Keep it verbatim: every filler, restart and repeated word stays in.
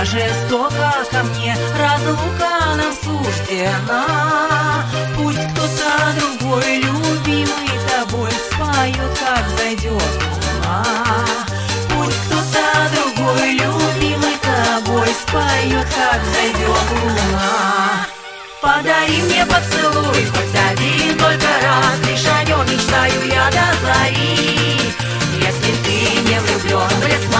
судьба жестока ко мне, разлука нам суждена. Пусть кто-то другой, любимый тобой, споет, как зайдет луна. Пусть кто-то другой, любимый тобой, споет, как зайдет луна. Подари мне поцелуй, хоть один только раз, лишь о нем мечтаю я до зари. Если ты не влюблен, блеск